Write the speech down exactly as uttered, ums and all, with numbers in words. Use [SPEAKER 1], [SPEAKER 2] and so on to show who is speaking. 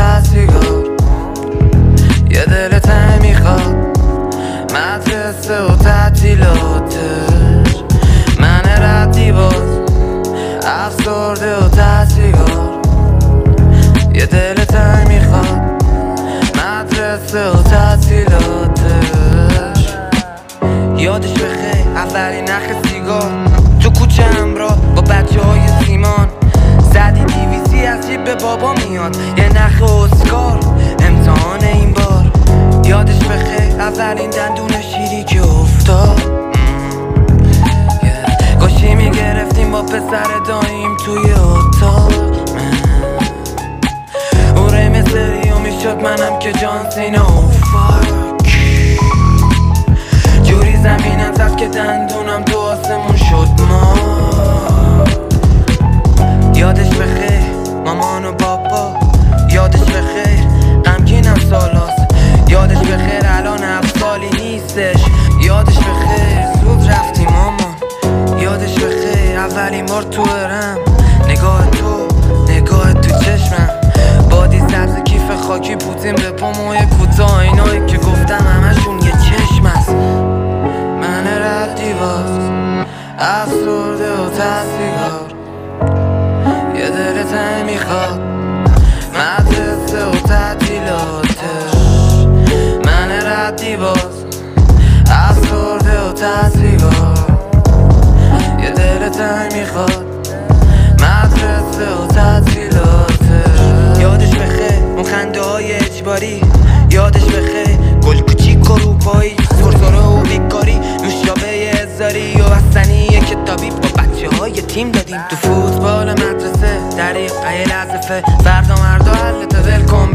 [SPEAKER 1] ته سیگار، یه دل تنگ میخواد مدرسه و تعطیلاتش، من ردی باز افسرده و ته سیگار، یه دل تنگ میخواد مدرسه و تعطیلاتش. یادش بخیر اولین نخ سیگار تو کوچه همراه با بچه های سیمان، زدی دیویسی از جیب به بابا میاد یه نخ اسکار امتحان این بار. یادش بخیر اولین دندون شیری که افتاد، گوشی میگرفتیم با پسر داییم توی اتاق، او رمسری و میشد منم که جان سینا و فاک، جوری زمینم زد که دندونم تو آسمون شد ما. یادش بخیر مامان و بابا، یادش بخیر غمگینم سالاست، یادش بخیر الان افسالی نیستش، یادش بخیر زود رفتی مامان، یادش بخیر اولین بار تو برم نگاه تو نگاه تو چشمم، بادی سبز کیف خاکی پوتین به پاموی کوتاه، اینایی که گفتم همشون یه چشم است، من ردی باز افسرده و ته سیگار، یه دل تنگ میخواد مدرسه و تعطیلاتش، من ردی باز افسرده و ته سیگار، یه دل تنگ میخواد مدرسه و تعطیلاتش. یادش بخیر اون خنده های اجباری، یادش بخیر گل کوچیک و روپایی، سرسره و بیکاری، نوشابه ازاری و بستنی کتابی با بچه های تیم دادیم تو فوتبال مدرسه، دریقه لحظه فردا مردا حلت ول کن